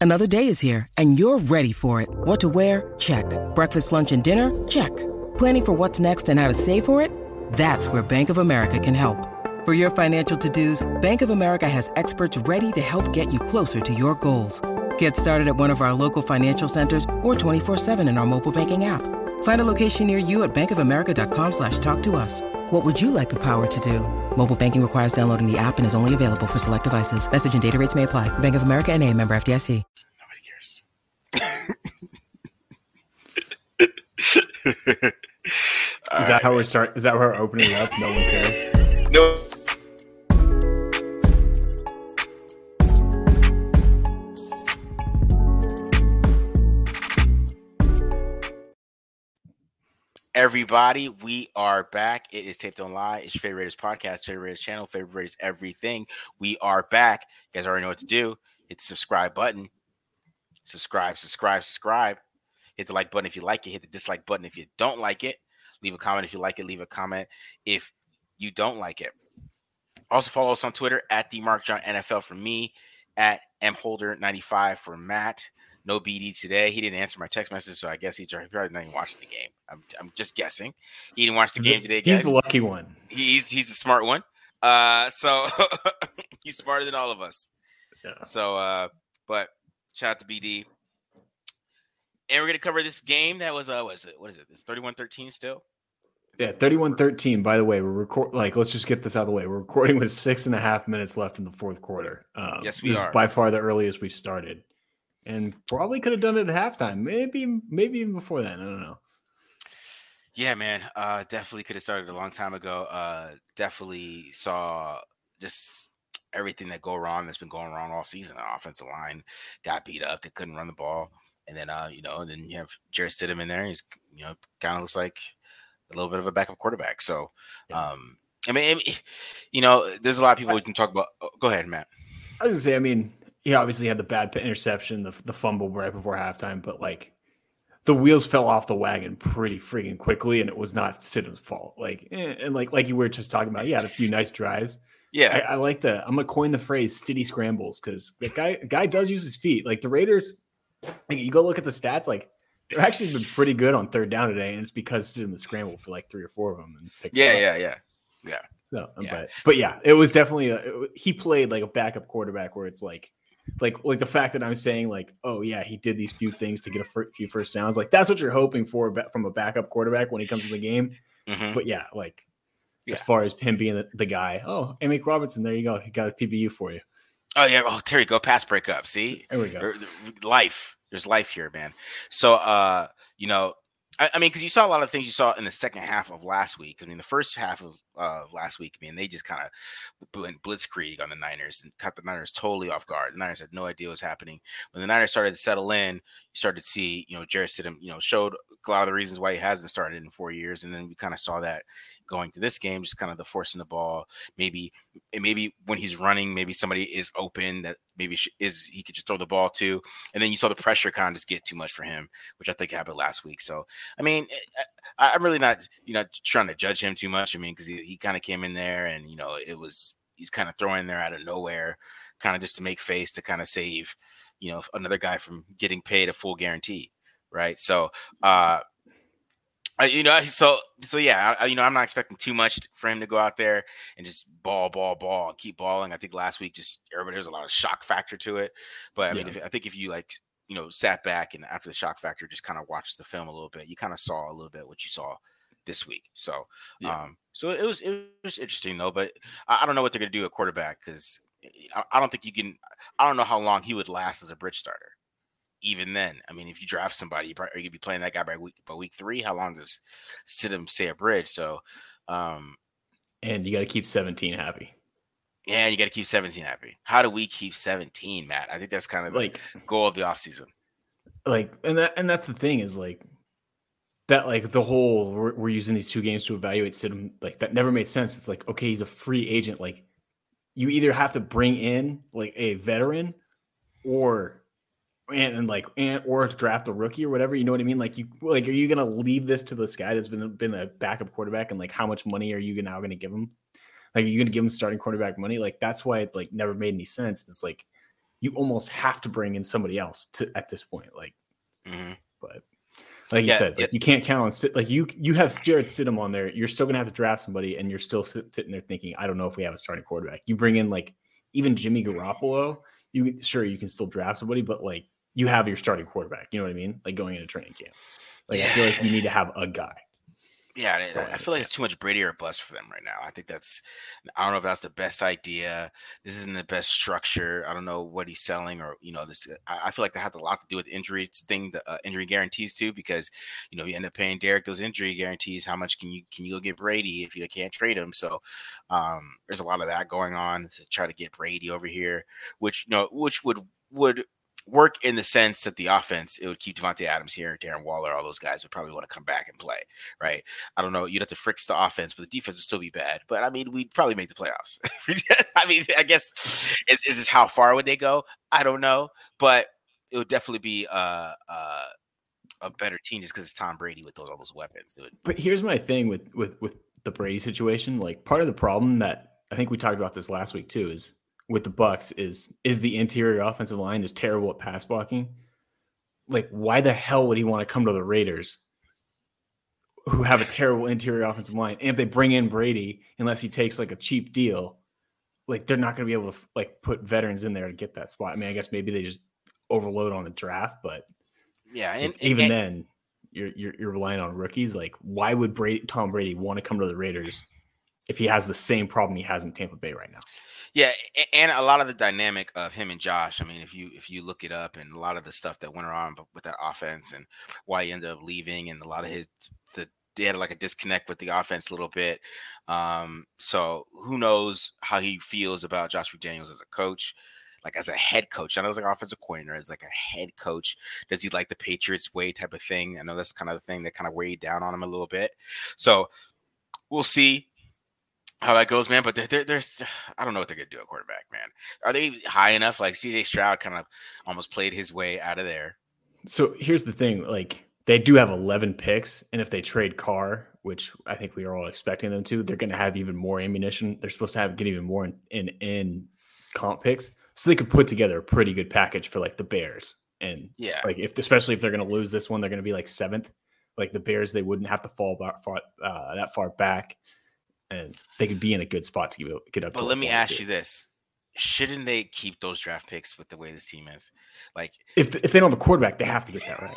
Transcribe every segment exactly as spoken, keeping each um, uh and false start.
Another day is here, and you're ready for it. What to wear? Check. Breakfast, lunch, and dinner? Check. Planning for what's next and how to save for it? That's where Bank of America can help. For your financial to-dos, Bank of America has experts ready to help get you closer to your goals. Get started at one of our local financial centers or twenty-four seven in our mobile banking app. Find a location near you at bankofamerica.com slash talk to us. What would you like the power to do? Mobile banking requires downloading the app and is only available for select devices. Message and data rates may apply. Bank of America N A, member F D I C. Nobody cares. Is that right, how man. we're start? Is that how we're opening it up? No one cares. No. Everybody, we are back. It is Taped On Live. It's your favorite Raiders podcast, favorite Raiders channel, favorite Raiders everything. We are back. You guys already know what to do. Hit the subscribe button. Subscribe, subscribe, subscribe. Hit the like button if you like it. Hit the dislike button if you don't like it. Leave a comment if you like it. Leave a comment if you don't like it. Also follow us on Twitter at the Mark John N F L for me, at M Holder ninety-five for Matt. No B D today. He didn't answer my text message, so I guess he probably not even watching the game. I'm I'm just guessing. He didn't watch the game today, guys. He's the lucky one. He's he's the smart one. Uh, so he's smarter than all of us. Yeah. So, uh, but shout out to B D. And we're gonna cover this game that was uh, what is it? What is it? It's thirty-one thirteen still. Yeah, thirty-one thirteen. By the way, we're record like let's just get this out of the way. We're recording with six and a half minutes left in the fourth quarter. Um, yes, we this are. Is by far the earliest we've started. And probably could have done it at halftime. Maybe, maybe even before then. I don't know. Yeah, man. Uh, definitely could have started a long time ago. Uh, definitely saw just everything that go wrong that's been going wrong all season. The offensive line got beat up. They couldn't run the ball. And then, uh, you know, and then you have Jarrett Stidham in there. He's, you know, kind of looks like a little bit of a backup quarterback. So, yeah. um, I mean, you know, there's a lot of people we can talk about. Oh, go ahead, Matt. I was going to say, I mean, he obviously had the bad interception, the, the fumble right before halftime, but like the wheels fell off the wagon pretty freaking quickly, and it was not Stidham's fault. Like, and, and like like you were just talking about, he had a few nice drives. Yeah, I, I like the. I'm gonna coin the phrase "stiddy scrambles" because the guy guy does use his feet. Like the Raiders, like, you go look at the stats, like they're actually been pretty good on third down today, and it's because Stidham scrambled for like three or four of them. And yeah, yeah, yeah, yeah. So, yeah. but but yeah, it was definitely a, it, he played like a backup quarterback where it's like. Like, like the fact that I'm saying like, oh yeah, he did these few things to get a few first downs. Like that's what you're hoping for from a backup quarterback when he comes to the game. Mm-hmm. But yeah, like yeah. as far as him being the, the guy, oh, Amick Robinson, there you go. He got a P B U for you. Oh yeah. Oh, there you go. Pass breakup. See, there we go. There, there, life. There's life here, man. So, uh, you know, I, I mean, because you saw a lot of things you saw in the second half of last week. I mean, the first half of uh, last week, I mean, they just kind of went blitzkrieg on the Niners and caught the Niners totally off guard. The Niners had no idea what was happening. When the Niners started to settle in, you started to see, you know, Jarrett Stidham, you know, showed a lot of the reasons why he hasn't started in four years. And then we kind of saw that going to this game, just kind of the forcing the ball. Maybe, maybe when he's running, maybe somebody is open that maybe is he could just throw the ball to. And then you saw the pressure kind of just get too much for him, which I think happened last week. So, I mean, I, I'm really not, you know, trying to judge him too much. I mean, because he, he kind of came in there and, you know, it was, he's kind of throwing in there out of nowhere, kind of just to make face to kind of save, you know, another guy from getting paid a full guarantee. Right. So, uh, you know, so, so yeah, I, you know, I'm not expecting too much for him to go out there and just ball, ball, ball, and keep balling. I think last week, just everybody, there's a lot of shock factor to it. But I mean, yeah. if, I think if you like, you know, sat back and after the shock factor, just kind of watched the film a little bit, you kind of saw a little bit what you saw this week. So, yeah. um, so it was, it was interesting though, but I, I don't know what they're going to do at quarterback. Cause I, I don't think you can, I don't know how long he would last as a bridge starter. Even then, I mean, if you draft somebody, you probably, are you gonna be playing that guy by week by week three? How long does Stidham stay a bridge? So, um, and you got to keep seventeen happy. Yeah, you got to keep seventeen happy. How do we keep seventeen, Matt? I think that's kind of like the goal of the offseason. Like, and that and that's the thing is like that, like the whole we're, we're using these two games to evaluate Stidham. Like that never made sense. It's like, okay, he's a free agent. Like you either have to bring in like a veteran or. And, and like and or draft a rookie or whatever, you know what I mean? Like you like, are you gonna leave this to this guy that's been been a backup quarterback, and like how much money are you now gonna give him? Like, are you gonna give him starting quarterback money? Like that's why it's like never made any sense. It's like you almost have to bring in somebody else to at this point. Like, mm-hmm. but like you yeah, said, like it, you can't count on sit. Like you, you have Jarrett Stidham on there. You're still gonna have to draft somebody, and you're still sit, sitting there thinking, I don't know if we have a starting quarterback. You bring in like even Jimmy Garoppolo. You sure you can still draft somebody, but like you have your starting quarterback. You know what I mean? Like going into training camp. Like yeah. I feel like you need to have a guy. Yeah, I, I feel like it's too much Brady or bust for them right now. I think that's, I don't know if that's the best idea. This isn't the best structure. I don't know what he's selling or, you know, this, I, I feel like that has a lot to do with injuries thing, the uh, injury guarantees too, because, you know, you end up paying Derek those injury guarantees. How much can you, can you go get Brady if you can't trade him? So um, there's a lot of that going on to try to get Brady over here, which, you know, which would, would, work in the sense that the offense, it would keep Devontae Adams here, Darren Waller, all those guys would probably want to come back and play, right? I don't know. You'd have to fix the offense, but the defense would still be bad. But I mean, we'd probably make the playoffs. I mean, I guess, is, is this how far would they go? I don't know, but it would definitely be a, a, a better team just because it's Tom Brady with those, all those weapons. Would, but here's my thing with, with, with the Brady situation. Like part of the problem that I think we talked about this last week too, is with the Bucks is is the interior offensive line is terrible at pass blocking. Like, why the hell would he want to come to the Raiders who have a terrible interior offensive line? And if they bring in Brady, unless he takes like a cheap deal, like they're not going to be able to like put veterans in there to get that spot. I mean, I guess maybe they just overload on the draft, but yeah, and, like, even and, then you're, you're you're relying on rookies. Like, why would Brady, Tom Brady want to come to the Raiders if he has the same problem he has in Tampa Bay right now? Yeah, and a lot of the dynamic of him and Josh. I mean, if you if you look it up, and a lot of the stuff that went around with that offense and why he ended up leaving, and a lot of his the they had like a disconnect with the offense a little bit. Um, so who knows how he feels about Josh McDaniels as a coach, like as a head coach. I know as like offensive coordinator, as like a head coach. Does he like the Patriots way type of thing? I know that's kind of the thing that kind of weighed down on him a little bit. So we'll see how that goes, man. But there, there's, I don't know what they're gonna do at quarterback, man. Are they high enough? Like C J Stroud kind of almost played his way out of there. So here's the thing: like they do have eleven picks, and if they trade Carr, which I think we are all expecting them to, they're going to have even more ammunition. They're supposed to have get even more in, in in comp picks, so they could put together a pretty good package for like the Bears. And yeah, like if especially if they're going to lose this one, they're going to be like seventh. Like the Bears, they wouldn't have to fall far, uh, that far back. And they could be in a good spot to get up. But let me ask you this: shouldn't they keep those draft picks with the way this team is? Like, if if they don't have a quarterback, they have to get that right.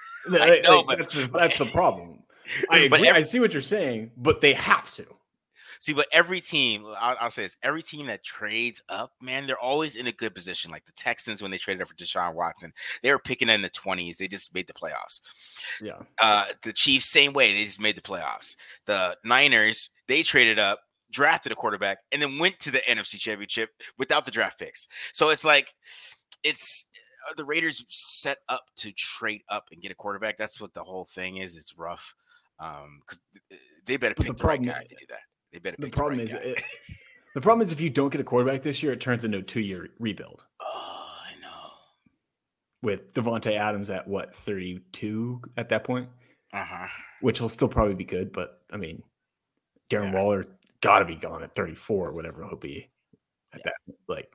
I know, like, but that's the, that's the problem. I agree. Every, I see what you're saying, but they have to. See, but every team, I'll, I'll say this: every team that trades up, man, they're always in a good position. Like the Texans, when they traded up for Deshaun Watson, they were picking in the twenties. They just made the playoffs. Yeah. Uh, the Chiefs, same way. They just made the playoffs. The Niners, they traded up, drafted a quarterback, and then went to the N F C Championship without the draft picks. So it's like, it's the Raiders set up to trade up and get a quarterback. That's what the whole thing is. It's rough um, because they better pick the, the right guy to do that. They better pick the problem the right is guy. It, the problem is if you don't get a quarterback this year, it turns into a two-year rebuild. Oh, I know. With Devontae Adams at what, thirty-two at that point? Uh-huh. Which will still probably be good, but I mean, Darren yeah. Waller got to be gone at thirty-four or whatever he'll be at yeah. that. Like,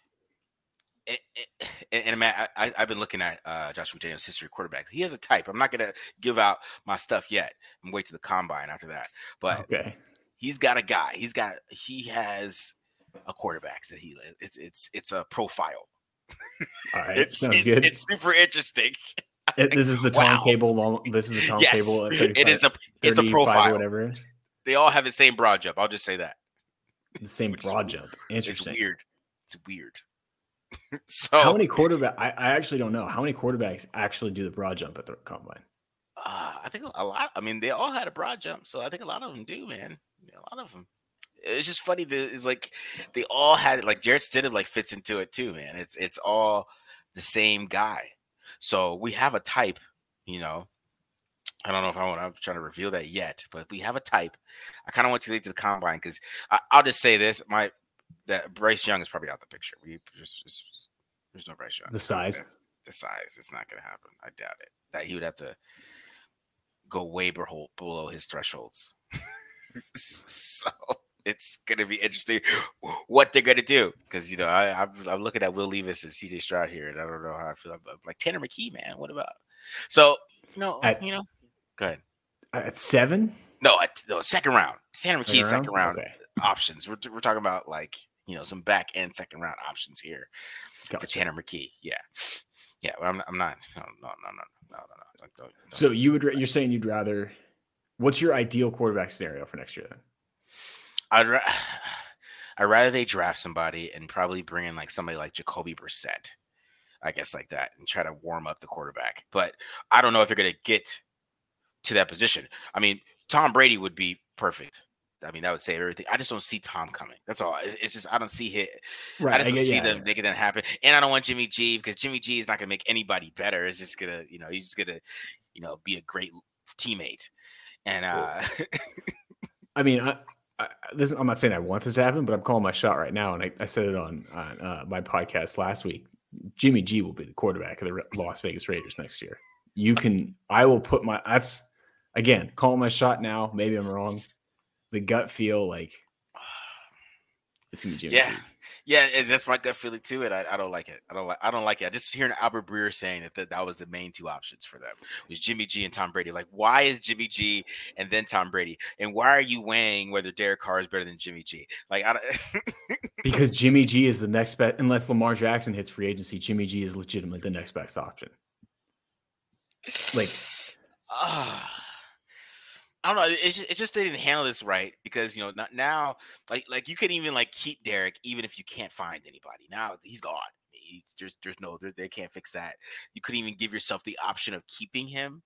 it, it, and man, I, I've been looking at uh, Josh McDaniels' history of quarterbacks. He has a type. I'm not gonna give out my stuff yet. I'm wait to the combine after that. But okay. He's got a guy. He's got. He has a quarterback that he. It's it's it's a profile. All right, it's sounds it's, good. it's super interesting. It, like, this is the Tom wow. Cable. This is the Tom yes, Cable. At it is a. It's a profile. Or whatever. They all have the same broad jump. I'll just say that. The same broad jump. Interesting. It's weird. It's weird. So how many quarterback? I, I actually don't know how many quarterbacks actually do the broad jump at the combine. Uh, I think a lot. I mean, they all had a broad jump, so I think a lot of them do, man. A lot of them. It's just funny that it's like they all had it. Like Jarrett Stidham like fits into it too, man. It's it's all the same guy. So we have a type, you know. I don't know if I want. I'm trying to reveal that yet, but we have a type. I kind of want to lead to the combine because I'll just say this: my that Bryce Young is probably out the picture. We just, just there's no Bryce Young. The size, the size, it's not going to happen. I doubt it. That he would have to go way below his thresholds. So it's gonna be interesting what they're gonna do because you know I, I'm, I'm looking at Will Levis and C J Stroud here, and I don't know how I feel about like Tanner McKee, man. What about so you know At, you know? Go ahead. At seven? No, at, no second round. Tanner McKee second round, okay. options. We're we're talking about like you know some back end second round options here gotcha. for Tanner McKee. Yeah, yeah. Well, I'm I'm not. No, no, no, no, no, no, no. Don't, don't, so you would you're saying you'd rather? What's your ideal quarterback scenario for next year then? I'd ra- I'd rather they draft somebody and probably bring in like somebody like Jacoby Brissett, I guess like that, and try to warm up the quarterback. But I don't know if they're gonna get to that position. I mean, Tom Brady would be perfect. I mean, that would save everything. I just don't see Tom coming. That's all. It's, it's just I don't see it. Right. I just don't I get, see yeah, them yeah. making that happen. And I don't want Jimmy G because Jimmy G is not gonna make anybody better. It's just gonna, you know, he's just gonna, you know, be a great teammate. And uh I mean, I, I, this, I'm not saying I want this to happen, but I'm calling my shot right now. And I, I said it on, on uh, my podcast last week. Jimmy G will be the quarterback of the Las Vegas Raiders next year. You can, I will put my, that's, again, calling my shot now. Maybe I'm wrong. The gut feel like it's going to be Jimmy yeah. G. Yeah, and that's my gut feeling too. And I, I don't like it. I don't like. I don't like it. I just hearing Albert Breer saying that, that that was the main two options for them was Jimmy G and Tom Brady. Like, why is Jimmy G and then Tom Brady? And why are you weighing whether Derek Carr is better than Jimmy G? Like, I don't. Because Jimmy G is the next best. Unless Lamar Jackson hits free agency, Jimmy G is legitimately the next best option. Like, uh, I don't know. It just, it just they didn't handle this right because you know not now like like you can even like keep Derek even if you can't find anybody. Now he's gone. He's, there's there's no they can't fix that. You couldn't even give yourself the option of keeping him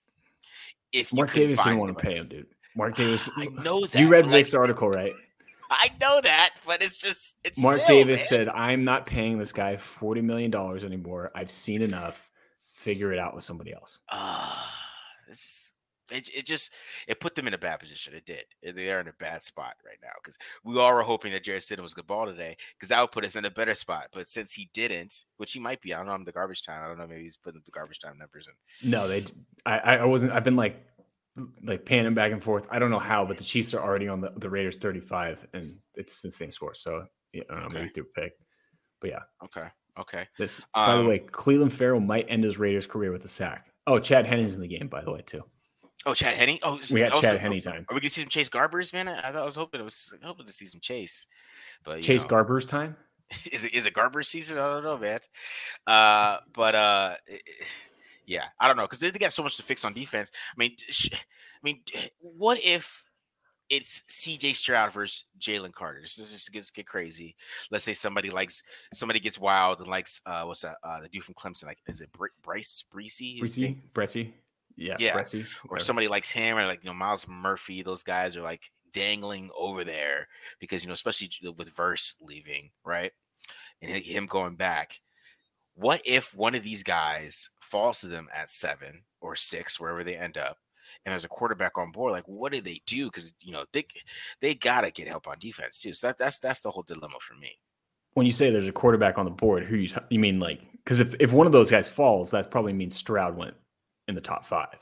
if Mark you Davis didn't want to pay him, dude. Mark Davis. I know that you read Vic's like, article, right? I know that, but it's just it's Mark still, Davis man. said, "I'm not paying this guy forty million dollars anymore. I've seen enough. Figure it out with somebody else." Uh, it's just, it, it just it put them in a bad position. It did. They are in a bad spot right now because we all were hoping that Jarrett Stidham was good ball today because that would put us in a better spot. But since he didn't, which he might be, I don't know. I'm the garbage time. I don't know. Maybe he's putting the garbage time numbers in. No, they. I, I wasn't. I've been like, like panning back and forth. I don't know how, but the Chiefs are already on the, the Raiders thirty-five, and it's the same score. So yeah, I don't know. Okay. Maybe through a pick, but yeah. Okay. Okay. This, um, by the way, Cleveland Farrell might end his Raiders career with a sack. Oh, Chad Henne's in the game, by the way, too. Oh, Chad Henne. Oh, we got also, Chad Henne time. Are we gonna see some Chase Garbers, man? I, I thought I was hoping it was hoping to see some Chase, but Chase know, Garbers time. Is it is it Garber season? I don't know, man. Uh, but uh, yeah, I don't know because they, they got so much to fix on defense. I mean, sh- I mean, what if it's C J Stroud versus Jalen Carter? This is just gets get crazy. Let's say somebody likes somebody gets wild and likes uh, what's that? Uh, the dude from Clemson, like is it Br- Bryce Breesy? Breesy, Bressy. Yeah, yeah. Bressy, or somebody likes him, or like you know Miles Murphy. Those guys are like dangling over there because you know, especially with Verse leaving, right, and him going back. What if one of these guys falls to them at seven or six, wherever they end up, and there's a quarterback on board? Like, what do they do? Because you know they they gotta get help on defense too. So that, that's that's the whole dilemma for me. When you say there's a quarterback on the board, who you you mean like? Because if if one of those guys falls, that probably means Stroud went in the top five.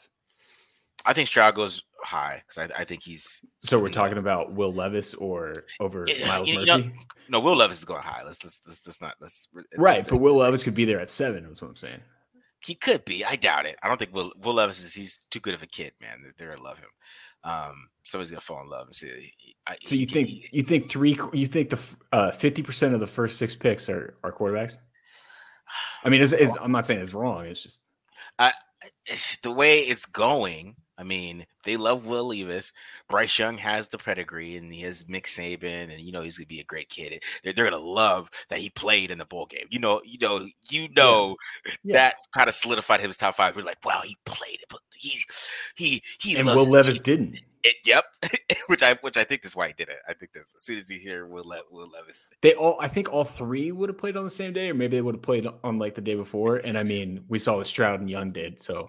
I think Stroud goes high because I, I think he's. So we're talking about Will Levis or over it, Miles you, Murphy. You know, no, Will Levis is going high. Let's let's let's, let's not let's. Right, let's but Will Levis could be there at seven. Is what I'm saying. He could be. I doubt it. I don't think Will Will Levis is. He's too good of a kid, man. They're gonna love him. Um, somebody's gonna fall in love and see. I, so you he, think he, you think three? You think the fifty uh, percent of the first six picks are are quarterbacks? I mean, it's, it's, I'm not saying it's wrong. It's just uh, it's the way it's going. I mean, they love Will Levis. Bryce Young has the pedigree, and he has Nick Saban, and you know he's gonna be a great kid. They're, they're gonna love that he played in the bowl game. You know, you know, you know yeah. Yeah. that kind of solidified him as top five. We're like, wow, he played it, but he he he. And Will Levis team. didn't. It, yep, which I which I think is why he did it. I think that's as soon as he hear Will Le, Will Levis, they all. I think all three would have played on the same day, or maybe they would have played on like the day before. And I mean, we saw what Stroud and Young did, so.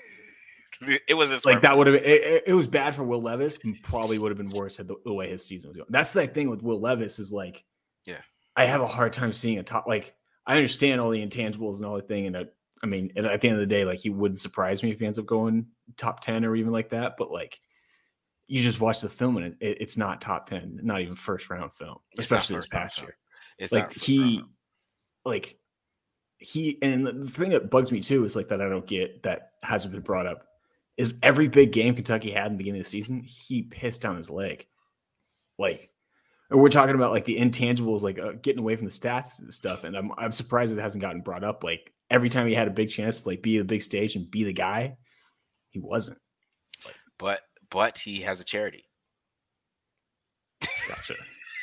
It was this like that would have been, it, it was bad for Will Levis, probably would have been worse the, the way his season was going. That's the thing with Will Levis is like, yeah, I have a hard time seeing a top. Like, I understand all the intangibles and all the thing, and uh, I mean, at the end of the day, like he wouldn't surprise me if he ends up going top ten or even like that. But like, you just watch the film and it, it's not top ten, not even first round film, especially this past year. It's like not he, like he, and the thing that bugs me too is like that I don't get that hasn't been brought up is every big game Kentucky had in the beginning of the season, he pissed down his leg. Like, and we're talking about like the intangibles, like uh, getting away from the stats and stuff. And I'm I'm surprised it hasn't gotten brought up. Like every time he had a big chance to like be the big stage and be the guy, he wasn't. Like, but but he has a charity. Gotcha.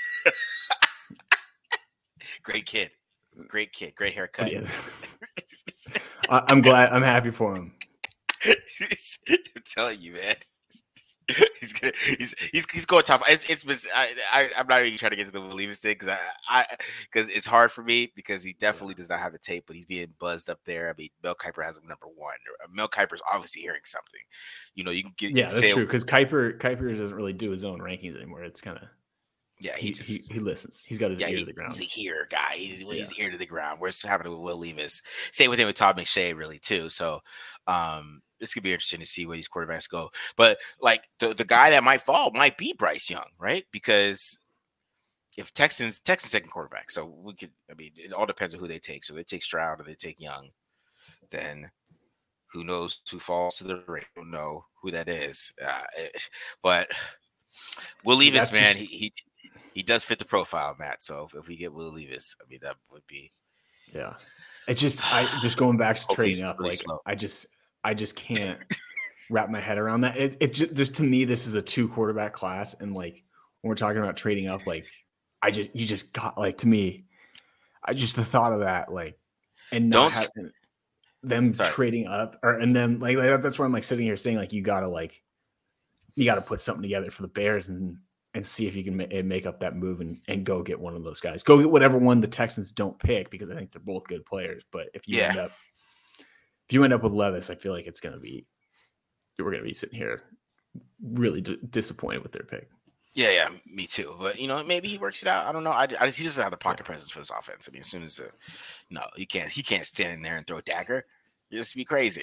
Great kid, great kid, great haircut. Yeah. I'm glad. I'm happy for him. I'm telling you, man. He's gonna, he's he's he's going tough. It's it's been, I, I I'm not even trying to get to the believe thing because I I because it's hard for me because he definitely does not have the tape, but he's being buzzed up there. I mean, Mel Kiper has him number one. Mel Kiper's obviously hearing something. You know, you can get yeah, you that's say, true because Kiper Kiper doesn't really do his own rankings anymore. It's kind of yeah, he, he, just he he listens. He's got his yeah, ear he, to the ground. He's a hearer guy. He's yeah. he's ear to the ground. What's happening with Will Levis? Same with him with Todd McShay, really too. So, um. This could be interesting to see where these quarterbacks go. But like the, the guy that might fall might be Bryce Young, right? Because if Texans, Texans second quarterback. So we could, I mean, it all depends on who they take. So they take Stroud or they take Young, then who knows who falls to the right? Don't know who that is. Uh, it, but Will see, Levis, man, just... he, he he does fit the profile, Matt. So if, if we get Will Levis, I mean, that would be. Yeah. It's just, I just going back to trading up, like slow. I just, I just can't wrap my head around that. It, it just, just to me, this is a two quarterback class. And like, when we're talking about trading up, like I just, you just got like, to me, I just, the thought of that, like, and not having them Sorry. trading up or, and then like, like, that's why I'm like sitting here saying like, you gotta like, you gotta put something together for the Bears and, and see if you can ma- make up that move and, and go get one of those guys, go get whatever one the Texans don't pick, because I think they're both good players. But if you yeah. end up, If you end up with Levis, I feel like it's going to be, we're going to be sitting here really d- disappointed with their pick. Yeah, yeah, me too. But, you know, maybe he works it out. I don't know. I, I just, he doesn't have the pocket yeah. presence for this offense. I mean, as soon as, the, no, he can't, he can't stand in there and throw a dagger. You just be crazy.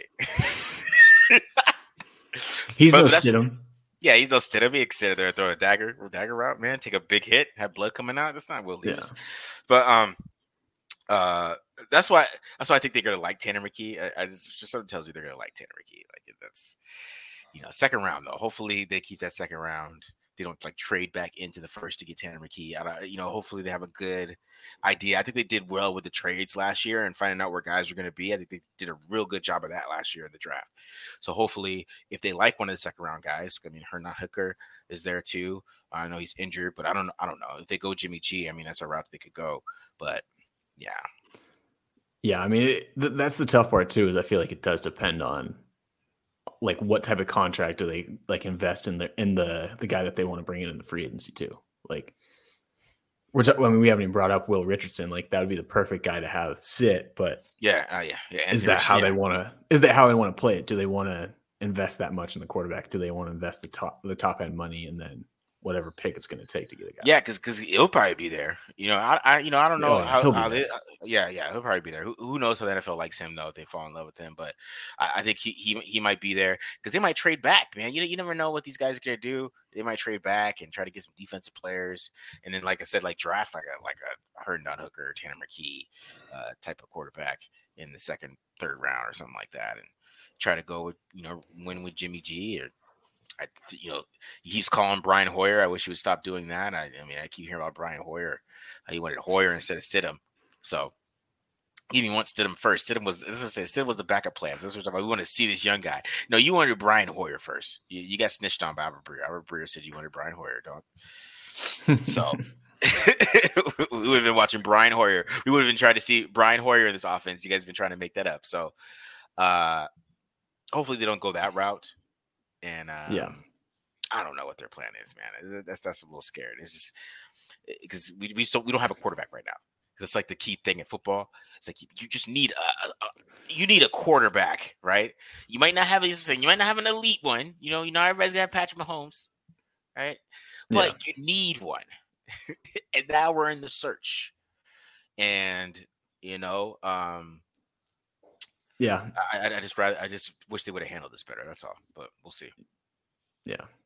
He's but, no but Stidham. Yeah, he's no Stidham. He can sit there and throw a dagger, or dagger route, man. Take a big hit, have blood coming out. That's not Will Levis. Yeah. But, um, uh, that's why that's why I think they're gonna like Tanner McKee. I, I just, just something tells you they're gonna like Tanner McKee. Like that's, you know, second round though. Hopefully they keep that second round. They don't like trade back into the first to get Tanner McKee. I, you know, hopefully they have a good idea. I think they did well with the trades last year and finding out where guys are going to be. I think they did a real good job of that last year in the draft. So hopefully, if they like one of the second round guys, I mean, Hernan Hooker is there too. I know he's injured, but I don't, I don't know if they go Jimmy G. I mean, that's a route they could go. But yeah. Yeah, I mean, it, th- that's the tough part too. Is I feel like it does depend on like what type of contract do they like invest in the in the the guy that they want to bring in in the free agency too. Like we're t- I mean, we haven't even brought up Will Richardson. Like that would be the perfect guy to have sit. But yeah, uh, yeah, yeah. Is that how yeah. they want to? Is that how they want to play it? Do they want to invest that much in the quarterback? Do they want to invest the top the top end money and then whatever pick it's going to take to get a guy? Yeah, because because he'll probably be there. You know, I, I you know I don't know oh, how, how they, uh, yeah yeah he'll probably be there. Who, who knows how the N F L likes him though if they fall in love with him? But I, I think he, he he might be there because they might trade back, man. You you never know what these guys are going to do. They might trade back and try to get some defensive players, and then like I said, like draft like a like a Herndon Hooker, Tanner McKee uh, type of quarterback in the second, third round or something like that, and try to go with you know win with Jimmy G or. I, you know, he keeps calling Brian Hoyer. I wish he would stop doing that. I, I mean, I keep hearing about Brian Hoyer. He wanted Hoyer instead of Stidham. So he didn't want Stidham first. Stidham was, as I said, Stidham was the backup plan. So this was about, we want to see this young guy. No, you wanted Brian Hoyer first. You, you got snitched on by Albert Breer. Albert Breer said you wanted Brian Hoyer, dog. So we would have been watching Brian Hoyer. We would have been trying to see Brian Hoyer in this offense. You guys have been trying to make that up. So uh, hopefully they don't go that route. And um, yeah, I don't know what their plan is, man. That's that's a little scared. It's just because we we still we don't have a quarterback right now. It's like the key thing in football. It's like you, you just need a, a you need a quarterback, right? You might not have a you might not have an elite one. You know, you know everybody's gonna have Patrick Mahomes, right? But yeah. you need one. And now we're in the search, and you know, um. Yeah, I, I just rather I just wish they would have handled this better. That's all, but we'll see. Yeah,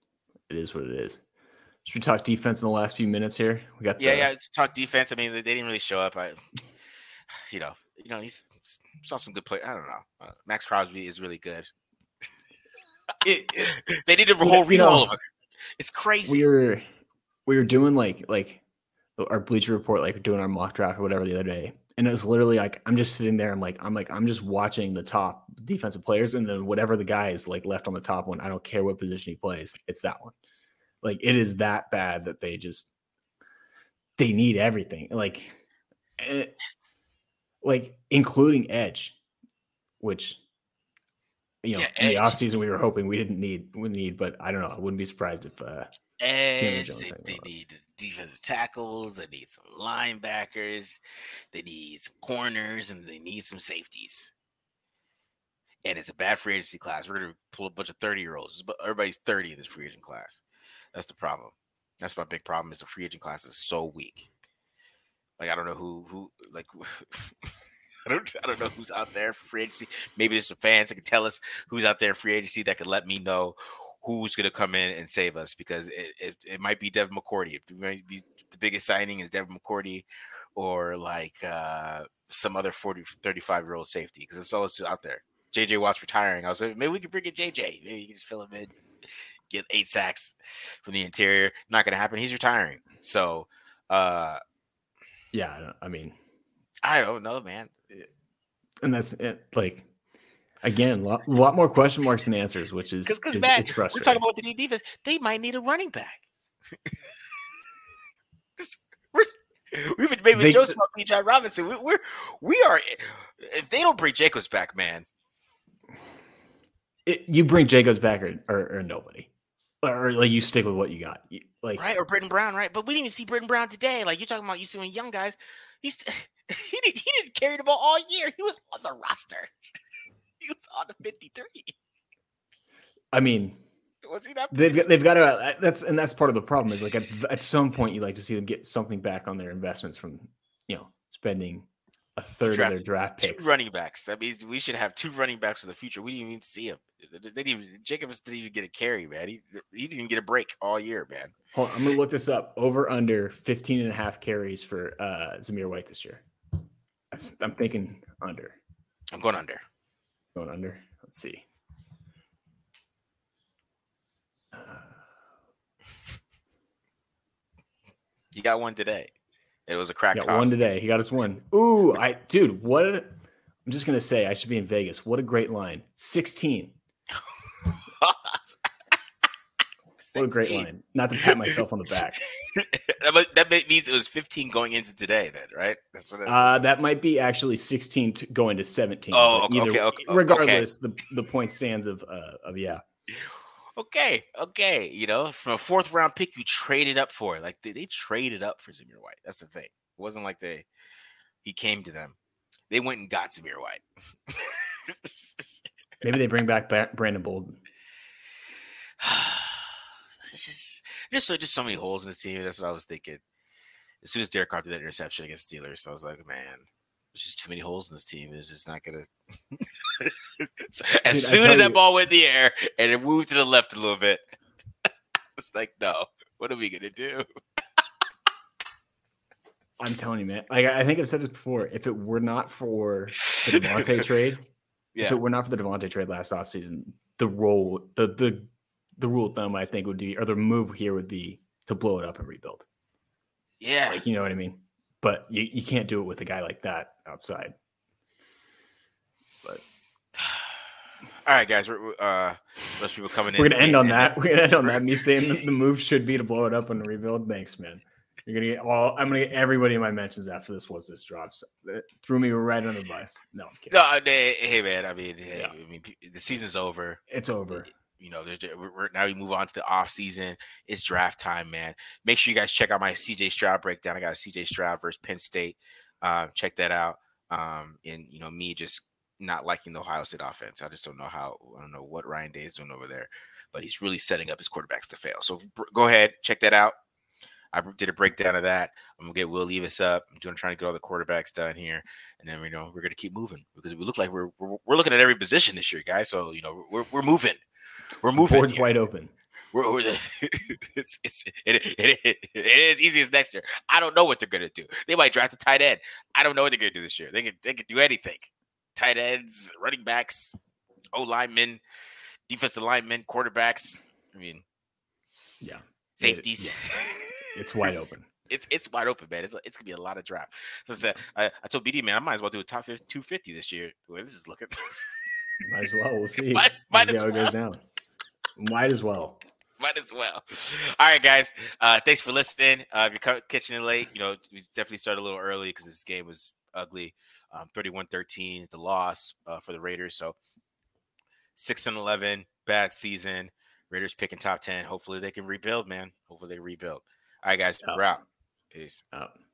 it is what it is. Should we talk defense in the last few minutes here? We got yeah, the, yeah. Let's talk defense. I mean, they, they didn't really show up. I, you know, you know, he's saw some good play. I don't know. Uh, Max Crosby is really good. it, it, they need a whole rehaul of it. It's crazy. We were we were doing like like our Bleacher Report, like doing our mock draft or whatever the other day, and it was literally like I'm just sitting there. I'm like I'm like I'm just watching the top defensive players, and then whatever the guy is like left on the top one, I don't care what position he plays, it's that one. Like it is that bad that they just they need everything. Like. It, like including edge, which you know yeah, in the offseason we were hoping we didn't need we need, but I don't know. I wouldn't be surprised if uh edge, they, they need defensive tackles, they need some linebackers, they need some corners, and they need some safeties. And it's a bad free agency class. We're gonna pull a bunch of thirty year olds, but everybody's thirty in this free agent class. That's the problem. That's my big problem. Is the free agent class is so weak. Like I don't know who who like I don't I don't know who's out there for free agency. Maybe there's some fans that can tell us who's out there in free agency that could let me know who's going to come in and save us, because it, it it might be Devin McCourty. It might be the biggest signing is Devin McCourty, or like uh, some other forty, thirty-five year old safety, because it's all out there. J J Watt's retiring. I was like, maybe we could bring in J J. Maybe you can just fill him in, get eight sacks from the interior. Not going to happen. He's retiring. So. uh Yeah, I mean, I don't know, man. And that's it. Like, again, a lot, a lot more question marks than answers, which is because is, Matt, is frustrating. We're talking about the defense. They might need a running back. We've been maybe Joseph B. John Robinson. We, we're we are. If they don't bring Jacobs back, man, it, you bring Jacobs back or, or, or nobody, or, or like you stick with what you got. You, Like, right, or Britton Brown, right? But we didn't even see Britton Brown today. Like you're talking about, you see when young guys, he's he didn't he didn't carry the ball all year. He was on the roster. He was on the fifty-three. I mean, was he not? They've got, they've got to. That's and that's part of the problem is like at, at some point you like to see them get something back on their investments from you know spending a third draft, of their draft picks. Two running backs. That means we should have two running backs for the future. We didn't even see him. They didn't even, Jacobs didn't even get a carry, man. He he didn't even get a break all year, man. Hold on, I'm gonna look this up. Over under fifteen and a half carries for uh, Zamir White this year. I'm thinking under. I'm going under. Going under. Let's see. Uh, you got one today. It was a crack. Got one today. He got us one. Ooh, I dude, what? A, I'm just gonna say I should be in Vegas. What a great line. sixteen. What a great line. Not to pat myself on the back. That means it was fifteen going into today, then, right? That's what. It uh, that might be actually sixteen to going to seventeen. Oh, okay, either, okay, okay. Regardless, okay. the the point stands of uh, of yeah. Okay, okay. You know, from a fourth round pick, you traded up for it. Like they, they traded up for Zamir White. That's the thing. It wasn't like they he came to them. They went and got Zamir White. Maybe they bring back Brandon Bolden. It's just just so just so many holes in this team. That's what I was thinking. As soon as Derek Carr did that interception against Steelers, I was like, man, there's just too many holes in this team. It's just not gonna. As Dude, soon as that you, ball went in the air and it moved to the left a little bit, it's like, no, what are we gonna do? I'm telling you, man. Like I think I've said this before. If it were not for the Devontae trade, yeah. if it were not for the Devontae trade last offseason, the role, the the the rule of thumb, I think, would be, or the move here would be to blow it up and rebuild. Yeah, like you know what I mean. But you, you can't do it with a guy like that outside. But all right, guys, we're uh, most people coming in. We're gonna end on that. We're gonna end on that. Me saying the, the move should be to blow it up and rebuild. Thanks, man. You're gonna get all. I'm gonna get everybody in my mentions after this. Once this drops, it threw me right under the bus. No, I'm kidding. No, hey, hey man. I mean, hey, yeah. I mean, the season's over. It's over. You know, there's we're, now we move on to the off season. It's draft time, man. Make sure you guys check out my C J Stroud breakdown. I got a C J Stroud versus Penn State. Uh, check that out. Um, and you know, me just not liking the Ohio State offense. I just don't know how. I don't know what Ryan Day is doing over there, but he's really setting up his quarterbacks to fail. So br- go ahead, check that out. I did a breakdown of that. I'm gonna get Will Levis up. I'm doing trying to get all the quarterbacks done here, and then you know we're gonna keep moving because we look like we're we're, we're looking at every position this year, guys. So you know we're we're moving. We're moving. Board's wide open. We're, we're it's, it's, it, it, it, it is easy as next year. I don't know what they're going to do. They might draft a tight end. I don't know what they're going to do this year. They could, they could do anything. Tight ends, running backs, O linemen, defensive linemen, quarterbacks. I mean, yeah, safeties. It, yeah. It's wide open. It's it's wide open, man. It's it's gonna be a lot of draft. So I said, I, I told B D, man, I might as well do a top two fifty this year. Well, this is looking. Might as well. We'll see. Might, might we'll see as how well. it goes down. Might as well. Might as well. All right, guys. Uh, thanks for listening. Uh, if you're catching it late, you know, we definitely started a little early because this game was ugly. Um, thirty-one thirteen, the loss uh, for the Raiders. So six and eleven, bad season. Raiders picking top ten. Hopefully they can rebuild, man. Hopefully they rebuild. All right, guys. Oh. We're out. Peace. Out.